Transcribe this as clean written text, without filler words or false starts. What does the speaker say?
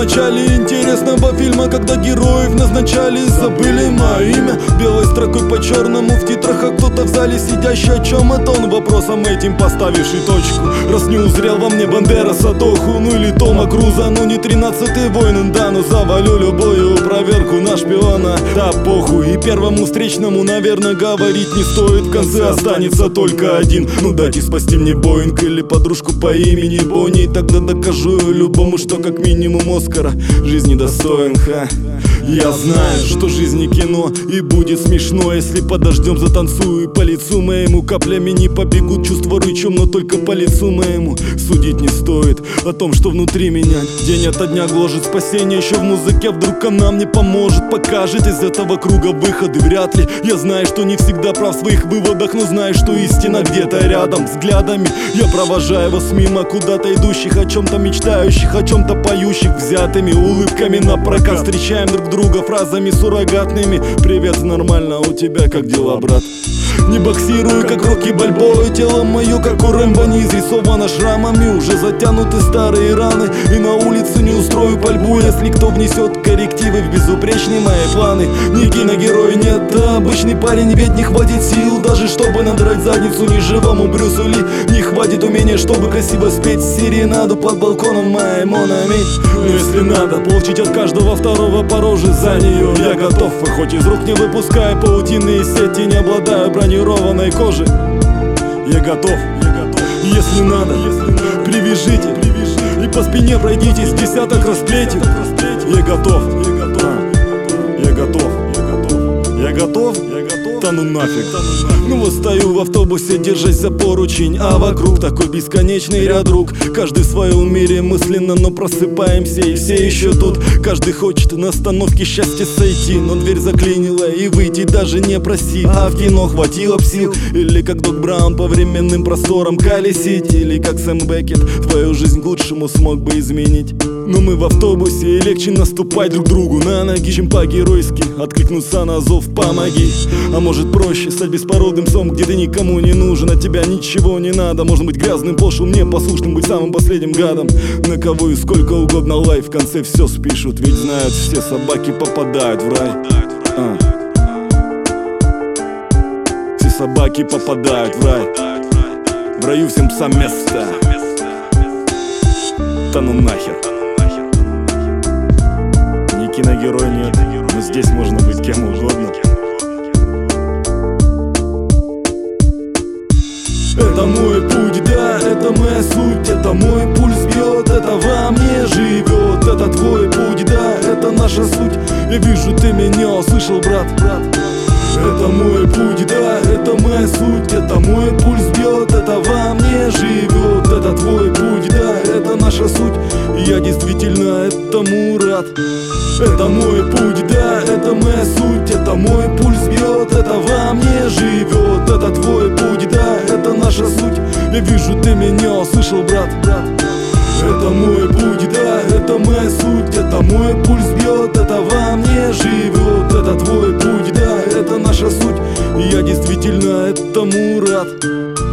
начале интересного фильма, когда героев назначали, забыли мое имя белой строкой по черному в титрах, а кто-то в зале сидящий, о чем это он, вопросом этим поставивший точку. Раз не узрел во мне Бандераса, Тоху, ну или Тома Круза, ну не 13-й воин, да, но завалю любую проверку на шпиона. Да похуй, и первому встречному, наверное, говорить не стоит, в конце останется только один. Ну дайте спасти мне Боинг или подружку по имени Бонни, и тогда докажу любому, что как минимум Оскара жизни достоин, ха. Я знаю, что жизнь не кино, и будет смешно, если подождем, затанцую, и по лицу моему каплями не побегут чувства рычом, но только по лицу моему судить не стоит о том, что внутри меня день ото дня гложет. Спасение еще в музыке, вдруг она мне поможет, покажет из этого круга выходы. Вряд ли, я знаю, что не всегда прав в своих выводах, но знаю, что истина где-то рядом. Взглядами я провожаю вас мимо куда-то идущих, о чем-то мечтающих, о чем-то поющих, взятыми улыбками на прокат. Встречаем друг друга фразами суррогатными: привет, нормально, у тебя как дела, брат? Не боксирую, как Рокки Бальбоа, тело мое, как у Рэмбо, не изрисовано шрамами, уже затянуты старые раны, и на улице не устрою пальбу, если кто внесет коррективы в безупречные мои планы. Не киногерой, нет, а обычный парень, ведь не хватит сил даже чтобы надрать задницу неживому Брюсу Ли. Не хватит умения, чтобы красиво спеть серенаду под балконом моей Монами. Но если надо получить от каждого второго по роже за нее, я готов, и хоть из рук не выпуская паутинные сети, не обладаю бронированной кожей, я готов. Если надо, привяжите, и по спине пройдитесь, десяток расплетит. Я готов. Да ну нафиг. Ну вот стою в автобусе, держась за поручень, а вокруг такой бесконечный ряд рук. Каждый в своем мире мысленно, но просыпаемся и все еще тут. Каждый хочет на остановке счастья сойти, но дверь заклинила и выйти даже не проси. А в кино хватило б сил, или как Док Браун по временным просторам колесить, или как Сэм Беккет твою жизнь к лучшему смог бы изменить. Но мы в автобусе, и легче наступать друг другу на ноги, чем по-геройски откликнуться на зов «помоги». А может проще стать беспородным псом, где ты никому не нужен, от тебя ничего не надо. Можно быть грязным, пошлым, непослушным, быть самым последним гадом. На кого и сколько угодно лайф, в конце все спишут, ведь знают, все собаки попадают в рай. Все собаки попадают в рай. В раю всем псам место. Да ну нахер. Не киногерой, нет, но здесь можно быть кем угодно. Это мой путь, да, это моя суть, это мой пульс бьет, это во мне живет. Это твой путь, да, это наша суть. Я вижу, ты меня услышал, брат. Это мой путь, да, это моя суть, это мой пульс бьет, это во мне живет. Это твой путь, да, это наша суть. Я действительно этому рад. Это мой путь, да, это моя суть, это мой пульс бьет, это во мне живет. Это твой путь, да, это наша суть. Я вижу, ты меня услышал, брат. Это мой путь, да, это моя суть, это мой пульс бьет, это во мне живет. Это твой путь, да, это наша суть. Я действительно этому рад.